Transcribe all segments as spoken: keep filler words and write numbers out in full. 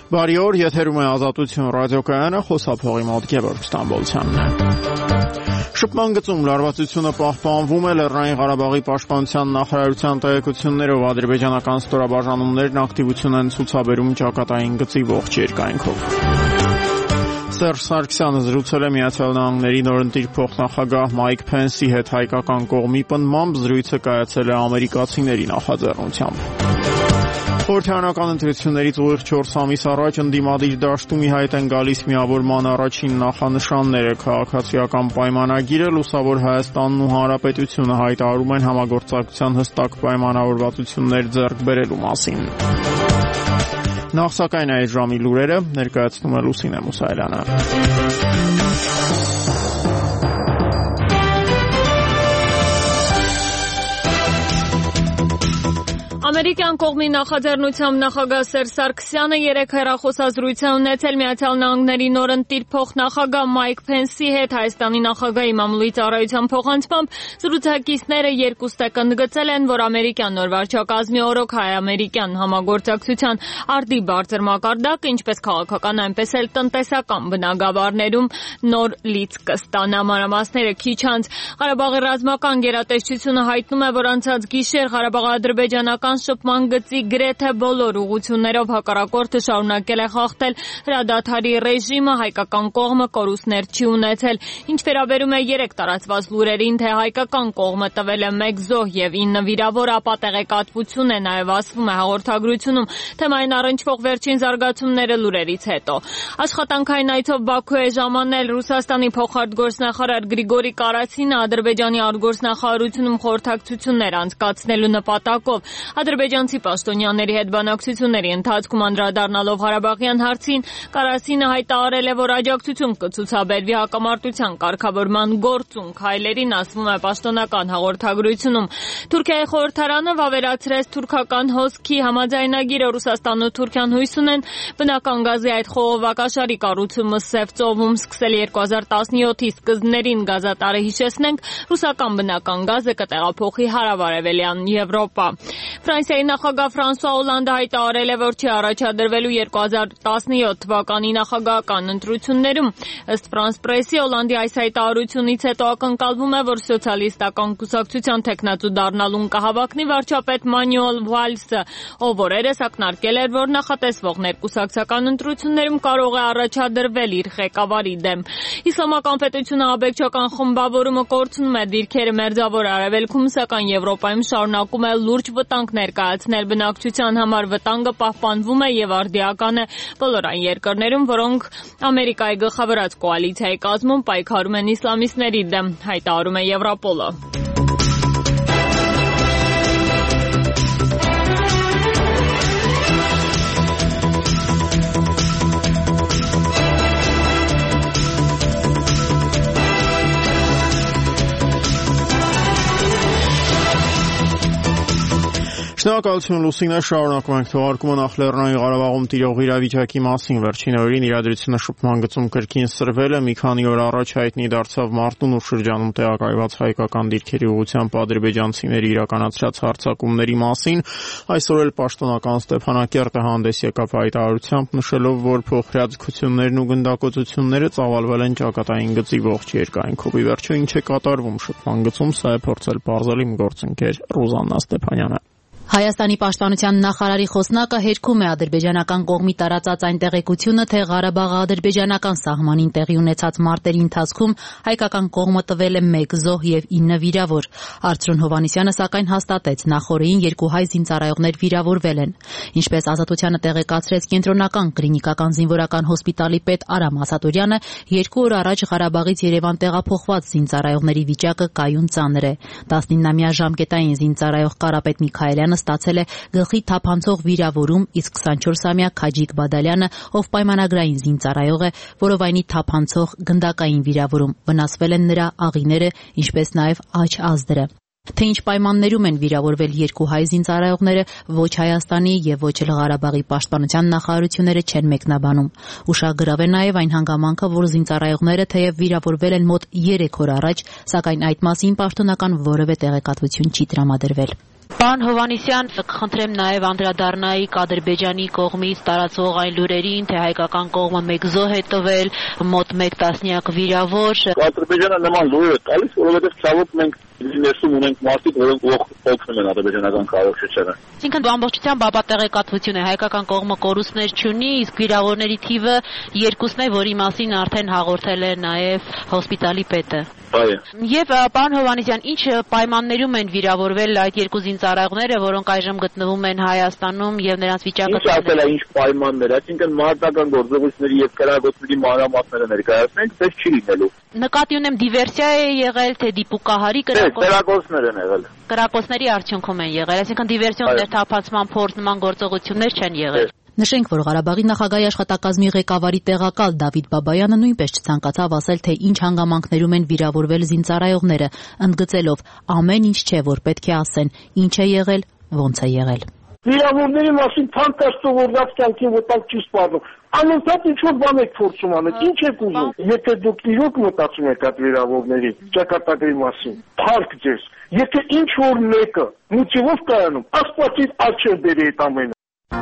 Բարի օր, եթերում է Ազատություն ռադիոկայանը, խոսափողի մոտ Գևորգ Ստամբոլցյանն է։ Շփման գծում լարվածությունը պահպանվում է Լեռնային Ղարաբաղի պաշտպանության նախարարության տեղեկություններով ադրբեջանական ստորաբաժանումներն ակտիվություն են ցուցաբերում ճակատային գծի ողջ երկայնքով։ Սերժ Սարգսյանը զրուցել է Միացյալ Նահանգների նորընտիր փոխնախագահ Մայք Փենսի հետ հայկական կողմի պնդմամբ, զրույցը կայացել է ամերիկացիների նախաձեռնությամբ։ Խորհրդարանական ընտրություններից ուղիղ չորս ամիս առաջ ընդդիմադիր դաշտում ի հայտ են գալիս միավորման առաջին նախանշանները։ Քաղաքացիական պայմանագիրը, Լուսավոր Հայաստանն ու Հանրապետությունը հայտարարում են համագործակցության հստակ պայմանավորվածություններ ձեռք բերելու մասին։ Նախ սակայն այդ ժամի լուրերը ներկայացնում է Լուսինե Մուսայելյանը։ Ամերիկյան կողմի նախաձեռնությամբ նախագահ Սերժ Սարգսյանը երեկ հեռախոսազրույց է ունեցել Միացյալ Նահանգների նորընտիր փոխնախագահ Մայք Փենսի հետ։ Հայաստանի նախագահի մամուլի ծառայության փոխանցմամբ զրուցակիցները երկուստեք ընդգծել են, որ ամերիկյան նոր վարչակազմի օրոք հայ-ամերիկյան համագործակցության արդի բարձր մակարդակը, ինչպես քաղաքական, այնպես էլ տնտեսական բնագավառներում նոր լիցք կստանա։ Մանրամասները քիչ անց Ղարաբաղի ռազմական գերատեսչությունը հայտնում է, որ անցած գիշեր Ղարաբաղ-ադրբեջանական շփման գծի գրեթե բոլոր ուղղություններով հակառակորդը շարունակել է խախտել հրադադարի ռեժիմը, հայկական կողմը կորուստներ չի ունեցել։ Ինչ վերաբերում է երեք տարածված լուրերին, թե հայկական կողմը տվել է մեկ զոհ եւ ինը վիրավոր, ապա տեղեկատվություն է նաեւ ասվում է հաղորդագրությունում, թեմային առնչվող վերջին զարգացումները լուրերից հետո։ Աշխատանքային այցով Բաքու է ժամանել Ռուսաստանի փոխարտգործնախարար Գրիգորի Կարասինը Ադրբեջանի արտգործնախարարությունում խորհրդակցություններ անցկացնելու նպատակով։ Ադրբեջանցի պաշտոնյաների հետ բանակցությունների ընթացքում անդրադառնալով Ղարաբաղյան հարցին, Կարասինը հայտարարել է, որ աջակցություն կցուցաբերվի հակամարտության կարգավորման գործուն քայլերին, ասվում է պաշտոնական հաղորդագրությունում։ Թուրքիայի խորհրդարանը վավերացրեց թուրքական հոսքի համաձայնագիրը։ Ռուսաստանն ու Թուրքիան հույս ունեն բնական գազի այդ խողովակաշարի կառուցումը Սև ծովում սկսել երկու հազար տասնյոթի սկզբներին։ Գազատարը, հիշեցնենք, ռուսական բնական գազը կտեղափոխի հարավարևելյան Եվրոպա։ Ֆրանսիայի նախագահ Ֆրանսուଆ Օլանդը հայտարարել է, որ չի առաջադրվելու երկու հազար տասնյոթ թվականի նախագահական ընտրություններում։ Ըստ Ֆրանս Պրեսի, Օլանդի այս հայտարարությունից հետո ակնկալվում է, որ սոցիալիստական կուսակցության թեկնածու դառնալուն կհավակնի վարչապետ Մանուել Վալսը, ով օրերս ակնարկել էր, որ նախատեսվող ներկուսակցական ընտրություններում կարող է առաջադրվել իր ղեկավարի դեմ։ Իսլամական պետությունը աբեկչական խմբավորումը կորցնում է դիրքերը Մերձավոր Արևելքում, սակայն Եվրոպայում շարունակում է լուրջ վտանգ ներկայացնել բնակչության համար։ Վտանգը պահպանվում է եւ արդիական է բոլոր այն երկրներում, որոնք Ամերիկայի գլխավորած կոալիցիայի կազմում պայքարում են իսլամիստների դեմ, հայտարարում է Եվրոպոլը։ Շնորհակալություն Լուսինե, շարունակում ենք թողարկումը նախ Լեռնային Ղարաբաղում տիրող իրավիճակի մասին։ Վերջին օրերին իրադրությունը շփման գծում կրկին սրվել է։ Մի քանի օր առաջ հայտնի դարձավ Մարտունու շրջանում տեղակայված հայկական դիրքերի ուղղությամբ ադրբեջանցիների իրականացրած հարձակումների մասին։ Այսօր էլ պաշտոնական Ստեփանակերտը հանդես եկավ հայտարարությամբ, նշելով, որ փոխհրաձգություններն ու գնդակոծությունները ծավալվել են ճակատային գծի ողջ երկայնքով։ Ի վերջո ինչ է կատարվում շփման գծում, սա է փորձել պարզել իմ գործընկեր Ռուզաննա Ստեփանյանը։ Հայաստանի պաշտպանության նախարարի խոսնակը հերքում է ադրբեջանական կողմի տարածած այն տեղեկությունը, թե Ղարաբաղի ադրբեջանական սահմանին տեղի ունեցած մարտերի ընթացքում հայկական կողմը տվել է մեկ զոհ եւ ինը վիրավոր։ Արծրուն Հովհաննիսյանը սակայն հաստատեց, նախորդին երկու հայ զինծառայողներ վիրավորվել են։ Ինչպես Ազատությանը տեղեկացրեց կենտրոնական կլինիկական զինվորական հոսպիտալի պետ Արամ Ասատուրյանը, երկու օր առաջ Ղարաբաղից Երևան տեղափոխված զինծառայողների վիճակը կայուն ծանր է։ տասնինամյա ժամկետային զինծառայող Կարապետ Միքայելյանը ստացել է գլխի թափանցող վիրավորում, իսկ քսանչորսամյա Քաջիկ Բադալյանը, ով պայմանագրային զինծառայող է, որովայնի թափանցող գնդակային վիրավորում, վնասվել են նրա աղիները, ինչպես նաև աջ ազդրը։ Թե ինչ պայմաններում են վիրավորվել երկու հայ զինծառայողները, ոչ Հայաստանի եւ ոչ էլ Ղարաբաղի պաշտպանության նախարարությունները չեն մեկնաբանում։ Ուշագրավ է նաեւ այն հանգամանքը, որ զինծառայողները թեև վիրավորվել են մոտ երեք օր առաջ, սակայն այդ մասին պաշտոնական որևէ տեղեկատվություն չի տրամադրվել։ Պարոն Հովհաննիսյան, խնդրեմ նաև անդրադառնայիք Ադրբեջանի կողմից տարածվող այն լուրերին, թե հայկական կողմը մեկ զոհ է տվել, մոտ մեկ տասնյակ վիրավոր։ Ադրբեջանը նման լուրեր է տալիս, որովհետև ցավոք մենք ներսում ունենք մարդիկ, որոնք օգնում են ադրբեջանական կառավարությանը։ Այսինքն ամբողջությամբ ապատեղեկատվություն է, հայկական կողմը կորուստներ չունի, իսկ վիրավորների թիվը երկուսն է, որի մասին արդեն հաղորդել է նաև հոսպիտալի պետը։ Այո։ Եվ պարոն Հովհաննիսյան, ինչ պայմաններում են վիրավորվել այդ երկու զինծառայողները, որոնք այժմ գտնվում են Հայաստանում եւ նրանց վիճակը։ Ինչ ասել է, ինչ պայմաններ, այսինքն մարտական գործողությունների եւ կրակոցների մանրամասները ներկայացնենք, դες չի լինելու։ Նկատի ունեմ դիվերսիա է եղել, թե դիպուկահարի կրակոցներ են եղել։ Կրակոցների արդյունքում են եղել, այսինքն դիվերսիոն ներթափանցման փորձ նման գործողություններ չեն եղել։ Նշենք, որ Ղարաբաղի նախագահի աշխատակազմի ղեկավարի տեղակալ Դավիթ Բաբայանը նույնպես չցանկացավ ասել, թե ինչ հանգամանքներում են վիրավորվել զինծառայողները, ընդգծելով ամեն ինչ չէ, որ պետք է ասեն, ինչ է եղել, ոնց է եղել։ Վիրավորների մասին փաստացվորված կյանքի վտանգ չի սպառնում։ Անընդհատ ինչ-որ բան եք փորձում անել, ինչ եք ուզում։ Եթե դուք իրոք մտածում եք այդ վիրավորների ճակատագրի մասին, փառք ձեզ։ Եթե ինչ-որ մեկը մուտիվով կայանում, Աստվածից աչքեր բերի այդ ամենը։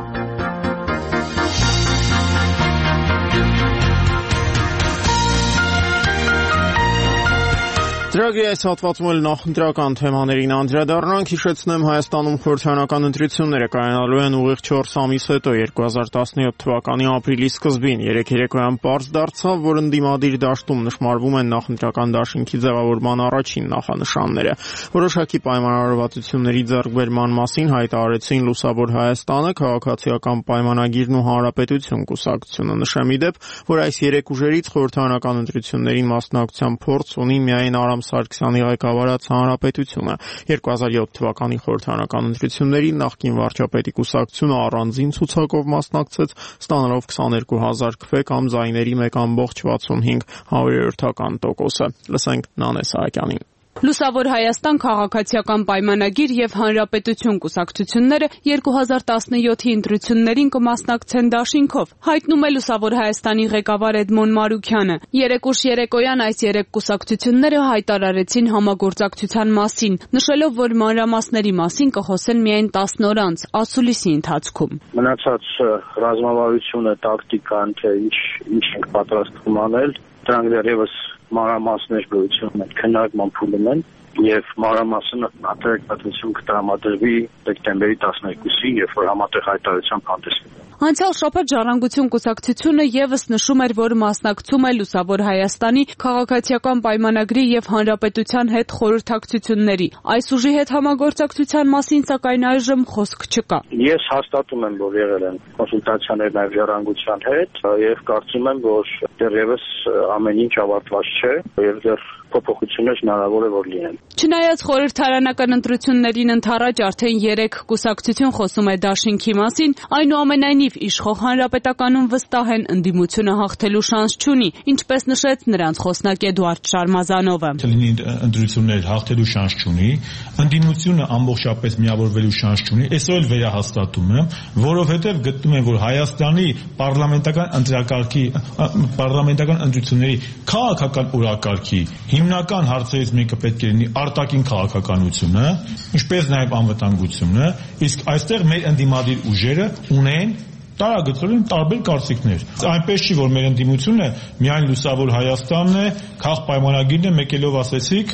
Ծրագրի այս հատվածում էլ նախընտրական թեմաներին անդրադառնանք, հիշեցնեմ Հայաստանում խորհրդարանական ընտրությունները կայանալու են ուղիղ չորս ամիս հետո երկու հազար տասնյոթ թվականի ապրիլի սկզբին։ Երեկ երեկոյան պարզ դարձավ, որ ընդդիմադիր դաշտում նշմարվում են նախընտրական դաշինքի ձևավորման առաջին նախանշանները։ Որոշակի պայմանավորվածությունների ձեռքբերման մասին հայտարարեցին Լուսավոր Հայաստանը, Քաղաքացիական պայմանագիրն ու Հանրապետություն կուսակցությունը։ Նշեմ ի դեպ, որ այս երեք ուժերից խորհրդարանական ընտրություններին մասնակցության փորձ ունի միայն Արամ Սարգսյանի ղեկավարած Հանրապետությունը։ երկու հազար յոթ թվականի խորհրդարանական ընտրություններին նախկին վարչապետի կուսակցությունը առանձին ցուցակով մասնակցեց, ստանալով քսաներկու հազար քվե կամ ձայների մեկ ամբողջ վաթսունհինգ հարյուրյոթական տոկոսը։ Լսենք Նանե Սահակյանին։ Լուսավոր Հայաստան, Քաղաքացիական պայմանագիր եւ Հանրապետություն կուսակցությունները երկու հազար տասնյոթի ընտրություններին կմասնակցեն դաշինքով, հայտնում է Լուսավոր Հայաստանի ղեկավար Էդմոն Մարուքյանը։ Երեկ ուշ երեկոյան այս երեք կուսակցությունները հայտարարեցին համագործակցության մասին, նշելով, որ մանրամասների մասին կխոսեն միայն տասն օր անց, ասուլիսի ընթացքում։ Մնացած ռազմավարությունը, տակտիկան, թե ինչ ինչ ենք պատրաստվում անել, դրանք դեռևս մանրամասներ գոյություն են, քննարկման փուլում են եւ մանրամասնը ատերկատություն կտրամադրվի դեկտեմբերի տասներկուսին, երբ որ համատեղ հայտարարությամբ հանդես կգա։ Անցյալ շաբաթ Ժառանգություն կուսակցությունը եւս նշում էր, որ մասնակցում է Լուսավոր Հայաստանի Քաղաքացիական պայմանագրի եւ Հանրապետության հետ խորհրդակցությունների։ Այս ուժի հետ համագործակցության մասին սակայն այժմ խոսք չկա։ Ես հաստատում եմ, որ եղել են կոնսուլտացիաներ նաեւ Ժառանգության հետ եւ կարծում եմ, որ դեռևս ամեն ինչ ավարտված չէ եւ դեռ փոփոխություններ հնարավոր է որ լինեն։ Չնայած խորհրդարանական ընտրություններին ընդառաջ արդեն երեք կուսակցություն խոսում է դաշինքի մասին, այնուամենայնիվ իշխող Հանրապետականում վստահ են ընդդիմությունը հաղթելու շանս չունի, ինչպես նշեց նրանց խոսնակ Էդուարդ Շարմազանովը։ Լինի ընտրություններ հաղթելու շանս չունի, ընդդիմությունը ամբողջապես միավորվելու շանս չունի, այսօր էլ վերահաստատում եմ, որովհետև գտնում եմ, որ Հայաստանի պարլամենտական ընտրակարգի պարլամենտական ընտրությունների քաղաքական օրակարգի հիմնական հարցերից մեկը պետք է լինի արտաքին քաղաքականությունը, ինչպես նաև անվտանգությունը, իսկ այստեղ մեր ընդդիմադիր ուժերը ունեն տարագծորեն տարբեր կարծիքներ։ Այնպես չի, որ մեր ընդդիմությունը միայն Լուսավոր Հայաստանն է, քաղաքապայմանագիրն է, մեկելով ասեցիք,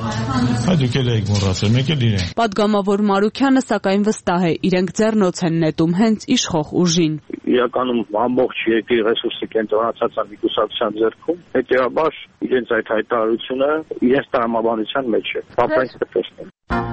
հայ դուք էլ եք մոռացել, մեկ էլ իրեն։ Պատգամավոր Մարուքյանը սակայն վստահ է, իրենք ձեռնոց են նետում հենց իշխող ուժին։ Իրականում ամբողջ երկրի ռեսուրսը կենտրոնացած է մի կուսակցության ձեռքում, հետեւաբար իրենց այդ հայտարարությունը իրենց տրամաբանության մեջ է։ Պապայից տեսնենք։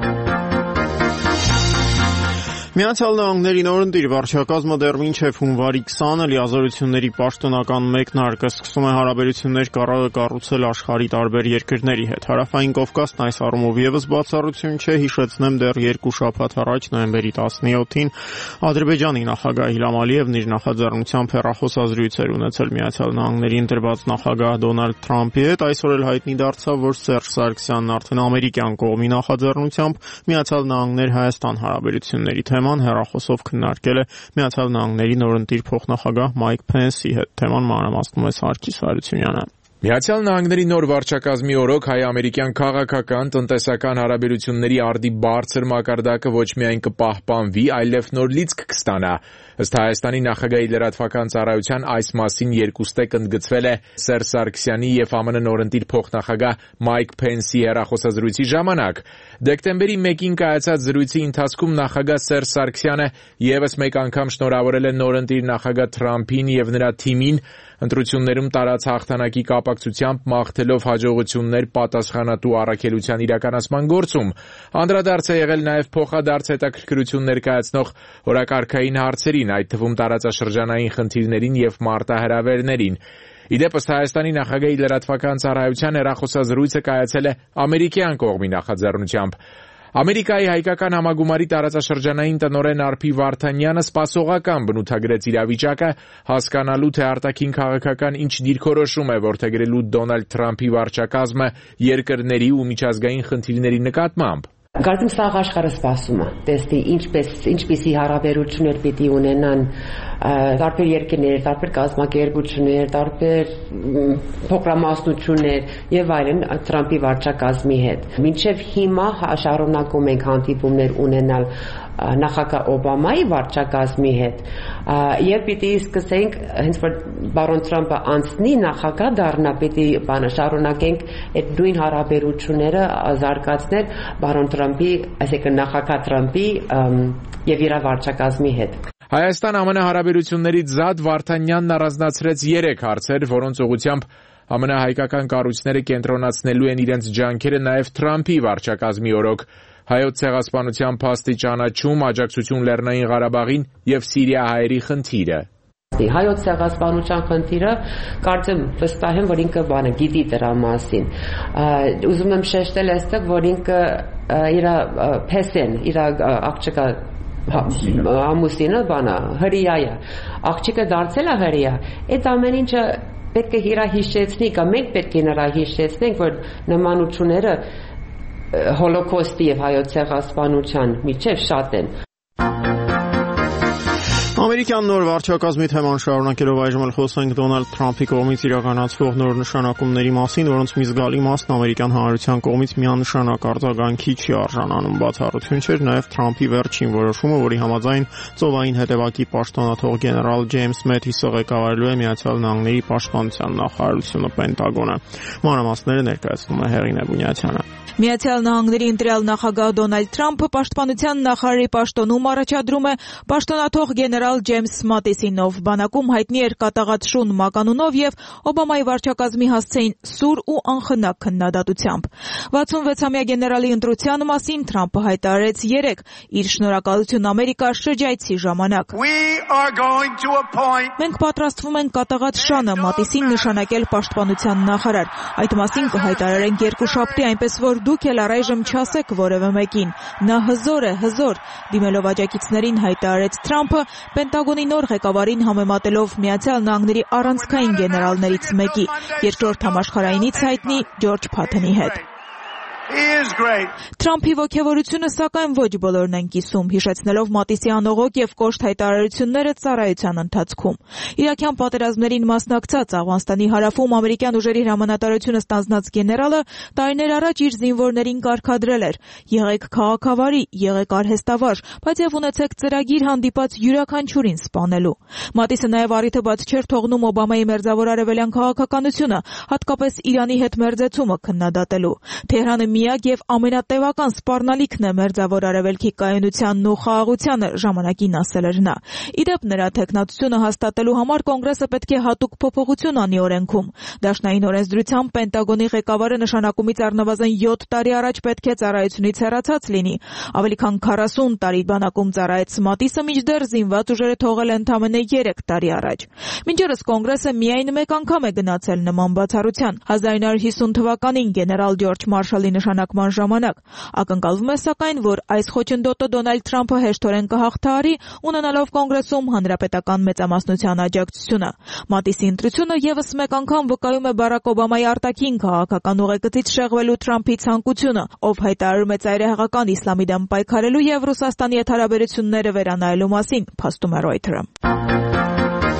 Միացյալ Նահանգների նորընտիր վարչակազմը դեռ մինչև հունվարի քսանը լիազորությունների պաշտոնական մեկնարկը սկսում է հարաբերություններ կառուցել աշխարհի տարբեր երկրների հետ։ Հարավային Կովկասն այս առումով եւս բացառություն չէ, հիշեցնեմ դեռ երկու շաբաթ առաջ նոյեմբերի տասնյոթին Ադրբեջանի նախագահ Իլհամ Ալիևն իր նախաձեռնությամբ հեռախոսազրույց էր ունեցել Միացյալ Նահանգների ընտրված նախագահ Դոնալդ Թրամփի հետ։ Այսօր էլ հայտնի դարձավ, որ Սերժ Սարգսյանն արդեն ամերիկյան կողմի նախաձեռնությամբ Միացյալ Նահանգներ-Հայաստան հարաբերությունների թեման հեռախոսով քննարկել է Միացյալ Նահանգների նորընտիր փոխնախագահ Մայք Փենսի հետ։ Թեման մանրամասնում է Սարգիս Հարությունյանը։ Միացյալ Նահանգների նոր վարչակազմի օրոք հայ-ամերիկյան քաղաքական, տնտեսական հարաբերությունների արդի բարձր մակարդակը ոչ միայն կպահպանվի, այլև նոր լիցք կստանա։ Ըստ Հայաստանի նախագահի լրատվական ծառայության այս մասին երկուստեք ընդգծվել է Սերժ Սարգսյանի և ԱՄՆ նորընտիր փոխնախագահ Մայք Փենսի հեռախոսազրույցի ժամանակ։ Դեկտեմբերի մեկին կայացած զրույցի ընթացքում նախագահ Սերժ Սարգսյանը ևս մեկ անգամ շնորհավորել է նորընտիր նախագահ Թրամփին և նրա թիմին ընտրություններում տարած հաղթանակի կապակցությամբ մաղթելով հաջողություններ պատասխանատու առաքելության իրականացման գործում։ Անդրադարձ է եղել նաև փոխադարձ հետաքրքրություն ներկայացնող օրակարգային հարցերին, այդ թվում տարածաշրջանային խնդիրներին և մարտահրավերներին։ Իդեպ ըստ Հայաստանի նախագահի լրատվական ծառայության հեռախոսազրույցը կայացել է ամերիկյան կողմի նախաձեռնությամբ։ Ամերիկայի հայկական համագումարի տարածաշրջանային տնօրեն Արփի Վարդանյանը սպասողական բնութագրեց իրավիճակը, հասկանալու թե արտաքին քաղաքական ինչ դիրքորոշում է որդեգրելու Դոնալդ Թրամփի վարչակազմը երկրների ու միջազգային խնդիրների նկատմամբ։ Կարծեմ սաղ աշխարհը սպասում է, տեսնի ինչպես ինչպիսի հարաբերություններ պիտի ունենան տարբեր երկրներ, տարբեր կազմակերպություններ, տարբեր փոքրամասնություններ եւ այլն Թրամփի վարչակազմի հետ։ Մինչեւ հիմա շարունակում ենք հանդիպումներ ունենալ նախագահ Օբամայի վարչակազմի հետ եւ պիտի սկսենք հենց որ բարոն Թրամփը անցնի նախագահ դառնա, պիտի բանը շարունակենք այդ նույն հարաբերությունները զարգացնել բարոն Թրամփի, այսինքն նախագահ Թրամփի եւ իր վարչակազմի հետ։ Հայաստան-ԱՄՆ հարաբերություններից զատ Վարդանյանն առանձնացրեց երեք հարցեր, որոնց ուղղությամբ ԱՄՆ հայկական կառույցները կենտրոնացնելու են իրենց ջանքերը նաև Թրամփի վարչակազմի օրոք։ Հայոց ցեղասպանության փաստի ճանաչում, աջակցություն Լեռնային Ղարաբաղին եւ Սիրիահայերի խնդիրը։ Հայոց ցեղասպանության խնդիրը կարծեմ վստահ եմ, որ ինքը բանը գիտի դրա մասին։ Ուզում եմ շեշտել այստեղ, որ ինքը իր փեսեն, իր աղջիկը ամուսինը բանա հրիա է, աղջիկը դարձել է հրիա։ Այդ ամեն ինչը պետք է իրա հիշեցնի, կամ մենք պետք է նրա հիշեցնենք, որ նմանությունները հոլոկոստի եւ հայոց ցեղասպանության միջև շատ են։ Ամերիկյան նոր վարչակազմի թեման շարունակելով այժմ էլ խոսենք Դոնալդ Թրամփի կողմից իրականացվող նոր նշանակումների մասին, որոնց մի զգալի մասն ամերիկյան հանրության կողմից միանշանակ արձագանքի չի արժանանում։ Բացառություն չէր նաև Թրամփի վերջին որոշումը, որի համաձայն ծովային հետևակի պաշտոնաթող գեներալ Ջեյմս Մեթիսը ղեկավարելու է Միացյալ Նահանգների պաշտպանության նախարարությունը Պենտագոնը։ Մանրամասները ներկայացնում է Հեղինե Բունյացյանը։ Միացյալ Նահանգների ընտրյալ նախագահ Դոնալդ Թրամփը պաշտպանության նախարարի պաշտոնում առաջադրում է պաշտոնաթող գեներալ Ջեյմս Մատիսին, ով բանակում հայտնի էր կատաղած շուն մականունով եւ Օբամայի վարչակազմի հասցեին սուր ու անխնակ քննադատությամբ։ վաթսունվեցամյա գեներալի ընտրության մասին Թրամփը հայտարարեց երեկ իր շնորհակալություն Ամերիկա շրջայցի ժամանակ։ Մենք պատրաստվում ենք կատաղած շանը Մատիսին նշանակել պաշտպանության նախարար։ Այդ մասին կհայտարարենք երկուշաբթի, այնպես որ դուք էլ առայժմ չասեք որևէ մեկին։ Նա հզոր է, հզոր, դիմելով աջակիցներին հայտարարեց Թրամփը, Պենտագոնի նոր ղեկավարին համեմատելով Միացյալ Նահանգների առանցքային գեներալներից մեկի, երկրորդ համաշխարհայինից հայտնի Ջորջ Փաթոնի հետ։ Թրամփի ոգևորությունը սակայն ոչ բոլորն են կիսում, հիշեցնելով Մատիսի անողոք եւ կոշտ հայտարարությունները ծառայության ընթացքում։ Իրաքյան պատերազմներին մասնակցած Աֆղանստանի հարավում ամերիկյան ուժերի հրամանատարությունը ստանձնած գեներալը տարիներ առաջ իր զինվորներին կարգադրել էր. եղեք քաղաքավարի, եղեք արհեստավար, բայց եւ ունեցեք ծրագիր հանդիպած յուրաքանչյուրին սպանելու։ Մատիսը նաեւ առիթը բաց չէր թողնում Օբամայի մերձավոր արևելյան քաղաքականությունը, հատկապես Իրանի հետ մերձեցումը քննադատելու։ Թեհրանը միակ եւ ամենատևական սպառնալիքն է մերձավոր արևելքի կայունությանն ու խաղաղությանը, ժամանակին ասել էր նա։ Իդեպ նրա թեկնածությունը հաստատելու համար կոնգրեսը պետք է հատուկ փոփոխություն անի օրենքում։ Դաշնային օրենսդրությամբ Պենտագոնի ղեկավարը նշանակումից առնվազն յոթ տարի առաջ պետք է ծառայությունից հեռացած լինի։ Ավելի քան քառասուն տարի բանակում ծառայեց Մատիսը, մինչդեռ զինված ուժերը թողել է ընդամենը երեք տարի առաջ։ Մինչերս կոնգրեսը միայն մեկ անգամ է գնացել նման բացառության։ հազար նույն հարյուր հիսուն թվականին գեներալ Ջորջ Մարշալի նշանակման ժամանակ։ Ակնկալվում է սակայն, որ այս խոչընդոտը Դոնալդ Թրամփը հեշտորեն կհաղթահարի, ունենալով կոնգրեսում հանրապետական մեծամասնության աջակցությունը։ Մատիսի ընտրությունը եւս մեկ անգամ վկայում է Բարակ Օբամայի արտաքին քաղաքական ուղեկցից շեղվելու Թրամփի ցանկությունը, ով հայտարարում է ծայրահեղական իսլամի դեմ պայքարելու եւ Ռուսաստանի հետ հարաբերությունները վերանայելու մասին, փաստում է Reuters-ը։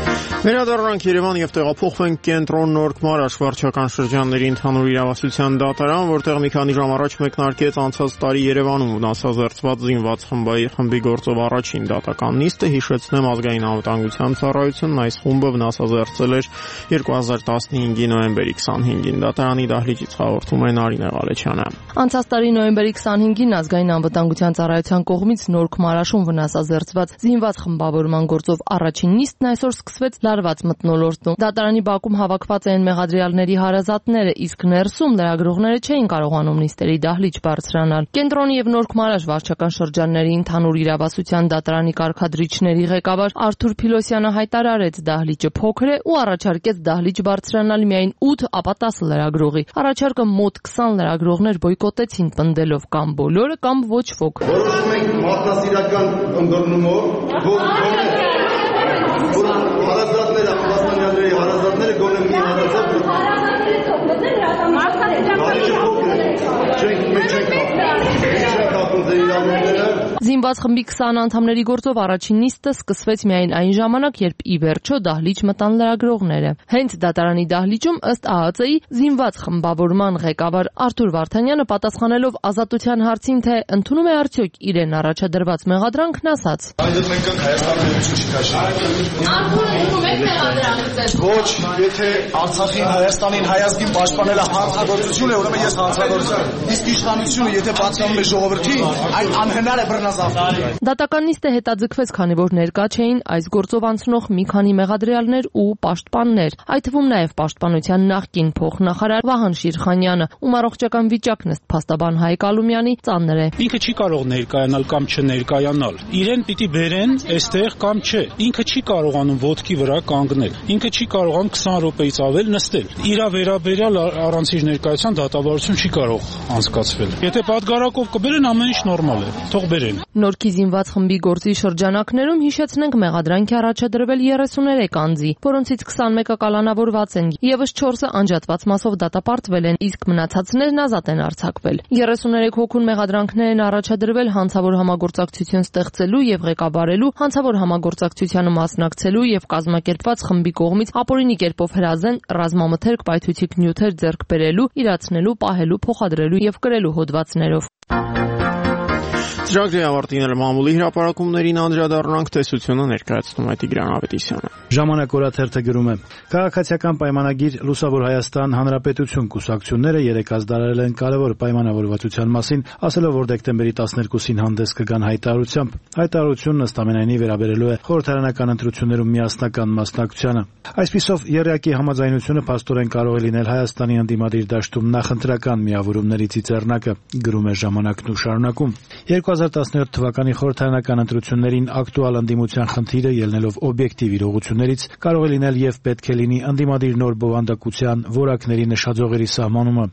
Վերադառնանք Երևան եւ տեղափոխվենք կենտրոն Նորք-Մարաշ վարչական շրջանների ընդհանուր իրավասության դատարան, որտեղ մի քանի ժամ առաջ մեկնարկեց անցած տարի Երևանում վնասազերծված զինված խմբի խմբի գործով առաջին դատական նիստը։ Հիշեցնեմ, ազգային անվտանգության ծառայությունն այս խումբը վնասազերծել էր երկու հազար տասնհինգի նոյեմբերի քսանհինգին։ Դատարանի դահլիճից հաղորդում է Նարինե Ղալեչյանը։ Անցած տարի նոյեմբերի քսանհինգին ազգային անվտանգության ծառայության կողմից Նորք-Մարաշում վնասազերծված զինված խմբավորման գործով առաջին նիստն այսօր սկսվեց լարված մթնոլորտում։ Դատարանի բակում հավաքված էին մեղադրյալների հարազատները, իսկ ներսում լրագրողները չէին կարողանում նիստերի դահլիճ բարձրանալ։ Կենտրոնի եւ Նորք-Մարաշ վարչական շրջանների ընդհանուր իրավասության դատարանի կարգադրիչների ղեկավար Արթուր Փիլոսյանը հայտարարեց, դահլիճը փոքր է ու առաջարկեց դահլիճ բարձրանալ միայն ութ, ապա տասը լրագրողի։ Առաջարկը մոտ քսան լրագրողներ բոյկոտեցին, պնդելով կամ բոլորը, կամ ոչ ոք։ Որոշում ենք մարդասիրական ընդդիմումով, որ հարազատները, պաշտոնյաների հարազատները գոնե մի հարազատ Զինված խմբի քսան անդամների գործով առաջին նիստը սկսվեց միայն այն ժամանակ, երբ ի վերջո դահլիճ մտան լրագրողները։ Հենց դատարանի դահլիճում ըստ Ա Ծ Ի զինված խմբավորման ղեկավար Արթուր Վարդանյանը պատասխանելով Ազատության հարցին, թե ընդունում է արդյոք իրեն առաջադրված մեղադրանքն, ասաց. Այդպես մենք ենք Հայաստանի Հանրապետության Ոչ, եթե Արցախին, Հայաստանին, հայազգին պաշտպանելը հանցագործություն է, ուրեմն ես հանցագործություն։ Իսկ իշխանությունը եթե պատկանում է ժողովրդին, այն անհնար է բռնազավթել։ Դատական նիստը հետաձգվեց, քանի որ ներկա չէին այս գործով անցնող մի քանի մեղադրյալներ ու պաշտպաններ, այդ թվում նաև պաշտպանության նախկին փոխնախարար Վահան Շիրխանյանը, ում առողջական վիճակն ըստ փաստաբան Հայկ Ալումյանի ծանր է։ Ինքը չի կարող ներկայանալ կամ չներկայանալ։ Իրեն պիտի բերեն այստեղ կամ չէ։ Ինքը չի կարողանում ոտքի վրա կանգնել։ Ինքը չի կարողանում քսան րոպեից ավել նստել։ Իրա վերաբերյալ առանց իր ներկայության դատավարություն չի կարող անցկացվել։ Եթե պատգարակով կբերեն, ամեն ինչ նորմալ է։ Թող բերեն։ Նորքի զինված խմբի գործի շրջանակներում հիշեցնենք մեղադրանքի առաջադրվել երեսուներեք անձի, որոնցից քսանմեկը կալանավորված են, եւս չորսը անջատված մասով դատապարտվել են, իսկ մնացածներն ազատ են արձակվել։ երեսուներեք հոգուն մեղադրանքներ են առաջադրվել հանցավոր համագործակցություն ստեղծելու եւ ղեկավարելու, հանցավոր համագործակցությանը մասնակցելու եւ կազմակերպված խմբի կողմից ապօրինի կերպով հրազեն, ռազմամթերք, պայթուցիկ նյութեր ձեռք բերելու, իրացնելու, պահելու, փոխադրելու եւ կրելու հոդվածներով։ Ծրագրի ավարտին էլ մամուլի հրապարակումներին անդրադառնանք, տեսությունը ներկայացնում է Տիգրան Ավետիսյանը։ Ժամանակ օրաթերթը գրում է. Քաղաքացիական պայմանագիր Լուսավոր Հայաստան Հանրապետություն կուսակցությունները երեկ ազդարարել են կարևոր պայմանավորվածության մասին, ասելով, որ դեկտեմբերի տասներկուսին հանդես կգան հայտարարությամբ։ Հայտարարությունն ըստ ամենայնի վերաբերելու է խորհրդարանական ընտրություններում միասնական մասնակցությանը։ Այսպիսով եռյակի համաձայնությունը փաստորեն կարող է լինել Հայաստանի ընդդիմադիր դաշտում նախընտրական միավորումների ծիծեռնակը, գրում է Ժամանակն ու շարունակում։ երկու հազար տասնյոթ թվականի խորհրդարանական ընտրություններին ակտուալ ընդդիմության խնդիրը ելնելով օբյեկտիվ իրողություններից կարող է լինել եւ պետք է լինի ընդդիմադիր նոր բովանդակության որակների նշաձողերի սահմանումը։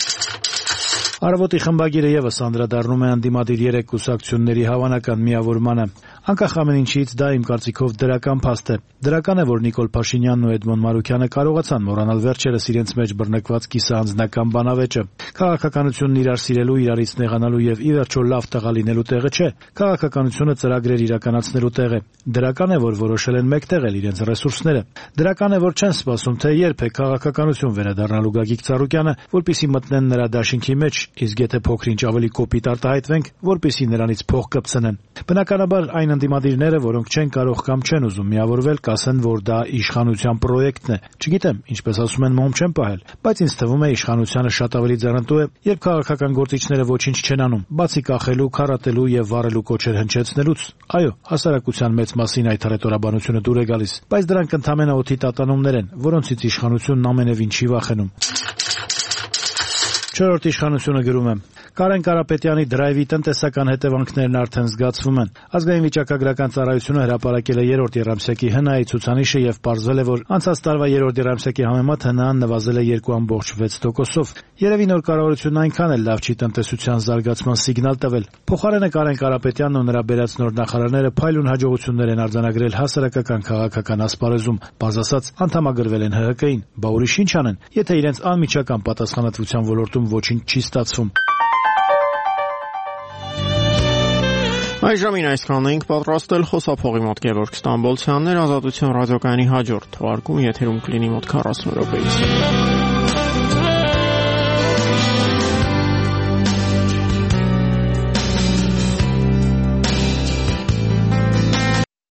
Արևոտի խմբագիրը եւս անդրադառնում է ընդդիմադիր երեք կուսակցությունների հավանական միավորմանը։ Անկախ ամեն ինչից դա իմ կարծիքով դրական փաստ է։ Դրական է, որ Նիկոլ Փաշինյանն ու Էդմոն Մարուկյանը կարողացան մոռանալ վերջերս իրենց մեջ բռնկված կիսաանձնական բանավեճը։ Քաղաքականությունն իրար սիրելու, իրարից նեղանալու եւ ի վերջո լավ տղա լինելու տեղը չէ։ Քաղաքականությունը ծրագրեր իրականացնելու տեղ է։ Դրական է, որ որոշել են մեկտեղել իրենց ռեսուրսները։ Դրական է, որ չեն սպասում, թե երբ է քաղաքականություն վերադառնալու Գագիկ Ծառուկյանը, որպեսզի մտնեն նրա դաշինքի մեջ, իսկ եթե փոքր-ինչ ավելի կոպիտ արտահայտվենք, որպեսզի նրանից փող կպցնեն։ Բնականաբար այն ընդդիմադիրները, որոնք չեն կարող կամ չեն ուզում միավորվել, կասեն, որ դա իշխանության պրոյեկտն է։ Չգիտեմ, ինչպես ասում են, մոմ չեն պահել, բայց ինձ թվում է իշխանությանը շատ ավելի ձեռնտու է, երբ քաղաքական գործիչները ոչինչ չեն անում, բացի կախելու, քարատելու եւ վառելու կոչեր հնչեցնելուց։ Այո, հասարակության մեծ մասին այդ հռետորաբանությունը դուր է գալիս, բայց դրանք ընդհանրապես օդի տատանումներ են, որոնցից իշխանությունն ամենևին չի վախենում։ Չորրորդ իշխանությունը գրում է. Կարեն Կարապետյանի դրայվի տնտեսական հետևանքներն արդեն զգացվում են։ Ազգային վիճակագրական ծառայությունը հրապարակել է երրորդ եռամսյակի ՀՆԱ-ի ցուցանիշը եւ պարզվել է, որ անցած տարվա երրորդ եռամսյակի համեմատ ՀՆԱ-ն նվազել է երկու կόμք վեց տոկոսով։ Երևի նոր կառավարությունն այնքան էլ լավ չի տնտեսության զարգացման սիգնալ տվել։ Փոխարենը Կարեն Կարապետյանն ու նրա բերած նոր նախարարները փայլուն հաջողություններ են արձանագրել հասարակական քաղաքական ասպարեզում, բաց ասած անդամագրվել են ՀՀԿ-ին, բա ուրիշ ինչ անեն, եթե իրենց անմիջական պատասխանատվության ոլորտում ոչինչ չի ստացվում։ Այժմին այսքանն ենք պատրաստել խոսափողի մոտ Գևորգ Ստամբոլցյանն էր Ազատություն ռադիոկայանի հաջորդ թողարկում եթերում կլինի մոտ քառասուն րոպեից։